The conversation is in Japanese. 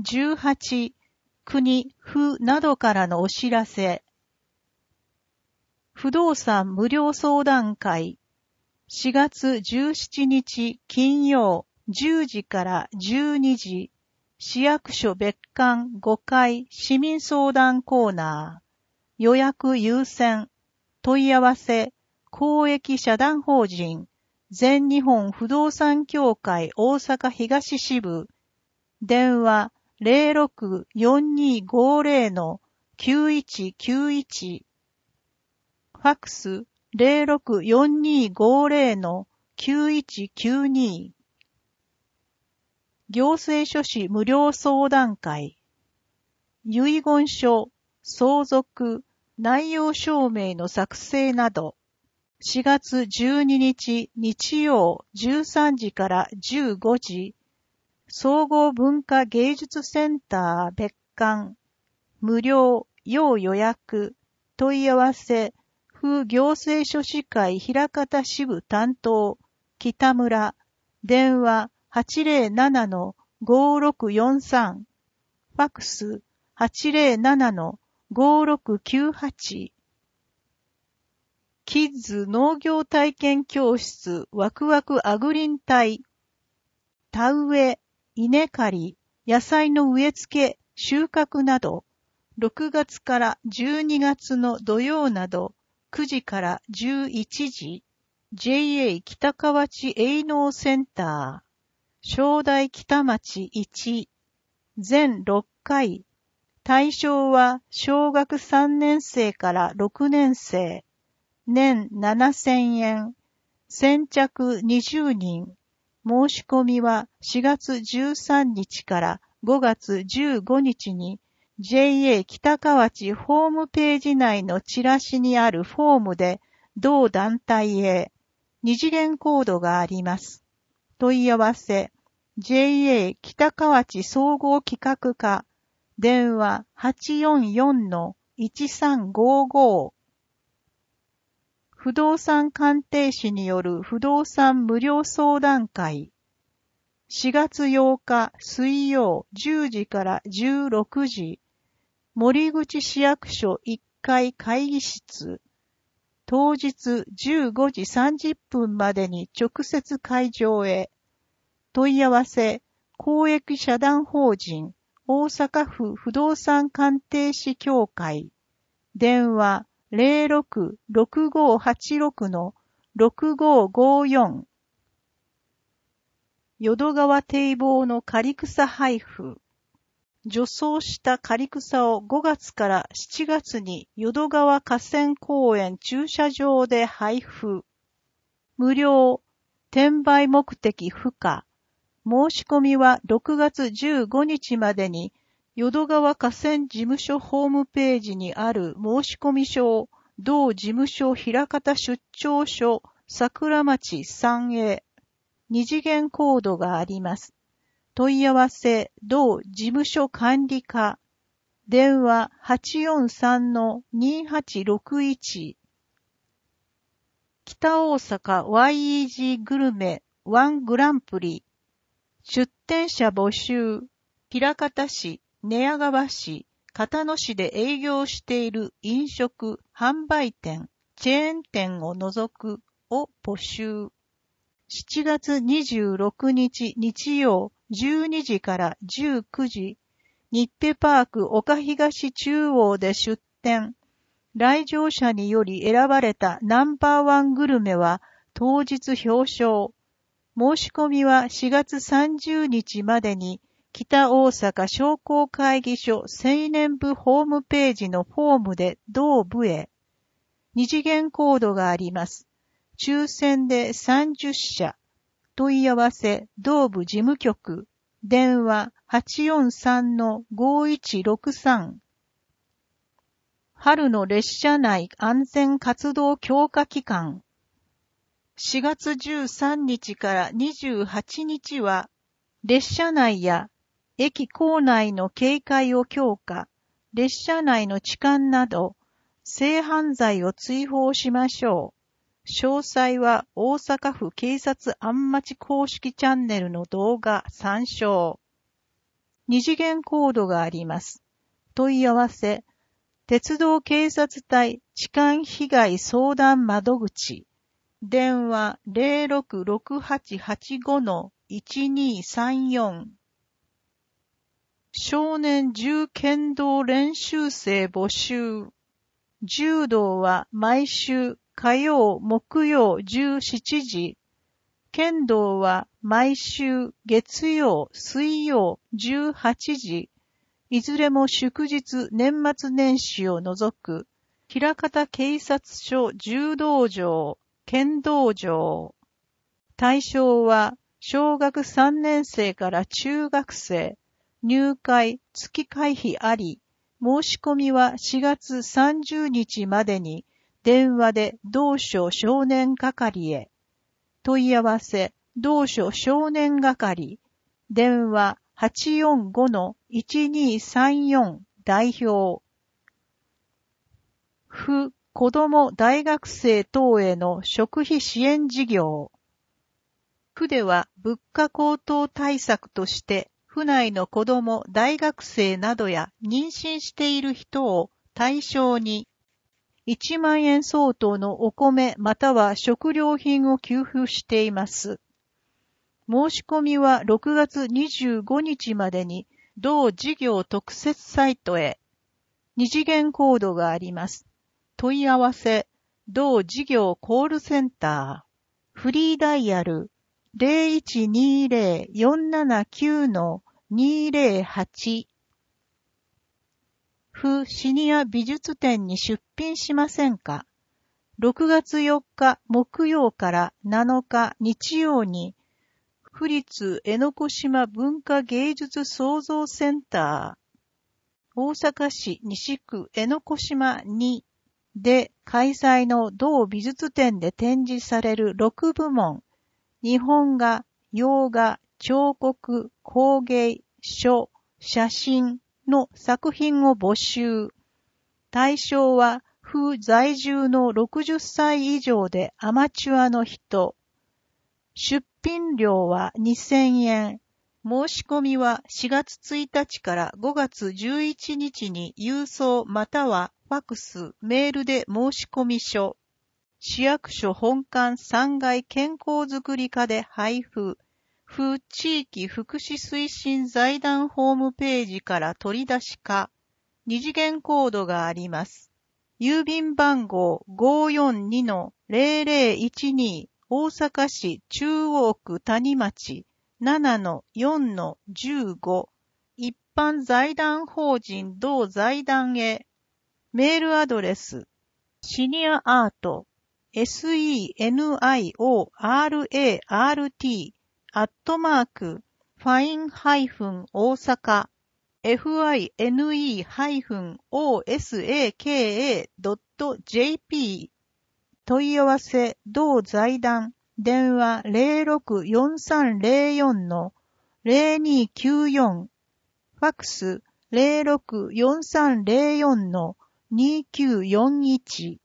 18、国、府などからのお知らせ。不動産無料相談会。4月17日金曜10時から12時。市役所別館5階市民相談コーナー。予約優先。問い合わせ。公益社団法人。全日本不動産協会大阪東支部。電話064250-9191。ファックス064250-9192。行政書士無料相談会。遺言書、相続、内容証明の作成など。4月12日日曜13時から15時。総合文化芸術センター別館。無料、要予約。問い合わせ。府行政書士会枚方支部担当。北村。電話807-5643。ファックス807-5698。キッズ農業体験教室ワクワクアグリン隊。田植え、稲刈り、野菜の植え付け、収穫など、6月から12月の土曜など、9時から11時、JA 北河内営農センター、正代北町1、全6回、対象は小学3年生から6年生、年7000円、先着20人、申し込みは4月13日から5月15日に JA 北河内ホームページ内のチラシにあるフォームで同団体へ二次元コードがあります。問い合わせ JA 北河内総合企画課電話844-1355。不動産鑑定士による不動産無料相談会。4月8日水曜10時から16時。森口市役所1階会議室。当日15時30分までに直接会場へ。問い合わせ、公益社団法人大阪府不動産鑑定士協会。電話06-6586-6554。淀川堤防の刈草配布。除草した刈草を5月から7月に淀川河川公園駐車場で配布。無料、転売目的不可。申し込みは6月15日までに淀川河川事務所ホームページにある申込書を同事務所枚方出張所桜町3へ二次元コードがあります。問い合わせ同事務所管理課電話843-2861。北大阪 YEG グルメ1グランプリ出店者募集。枚方市、寝屋川市、交野市で営業している飲食、販売店、チェーン店を除くを募集。7月26日日曜12時から19時、日ペパーク岡東中央で出店。来場者により選ばれたナンバーワングルメは当日表彰。申し込みは4月30日までに北大阪商工会議所青年部ホームページのフォームで同部へ。二次元コードがあります。抽選で30社。問い合わせ同部事務局。電話843-5163。春の列車内安全活動強化期間。4月13日から28日は、列車内や駅構内の警戒を強化、列車内の痴漢など、性犯罪を追放しましょう。詳細は大阪府警察安町公式チャンネルの動画参照。 二次元コードがあります。問い合わせ、鉄道警察隊痴漢被害相談窓口、電話 066885-1234。少年銃剣道練習生募集。柔道は毎週火曜、木曜17時。剣道は毎週月曜、水曜18時。いずれも祝日、年末年始を除く、枚方警察署柔道場、剣道場。対象は小学3年生から中学生。入会、月会費あり。申し込みは4月30日までに電話で同所少年係へ。問い合わせ、同所少年係。電話 845-1234 代表。府子ども大学生等への食費支援事業。府では物価高騰対策として、府内の子ども、大学生などや妊娠している人を対象に、1万円相当のお米または食料品を給付しています。申し込みは6月25日までに、同事業特設サイトへ、二次元コードがあります。問い合わせ、同事業コールセンター、フリーダイヤル、0120-479-208。府シニア美術展に出品しませんか？ 6 月4日木曜から7日日曜に、府立江ノ島文化芸術創造センター、大阪市西区江ノ島2で開催の同美術展で展示される6部門、日本画、洋画、彫刻、工芸、書、写真の作品を募集。対象は、府在住の60歳以上でアマチュアの人。出品料は2000円。申し込みは4月1日から5月11日に郵送またはファクス、メールで申し込み書。市役所本館3階健康づくり課で配布。府地域福祉推進財団ホームページから取り出しか。二次元コードがあります。郵便番号 542-0012 大阪市中央区谷町 7-4-15 一般財団法人同財団へ。メールアドレスシニアアートseniorart@fine-osaka fine-osaka.jp 問い合わせ同財団電話 064304-0294 ファクス 064304-2941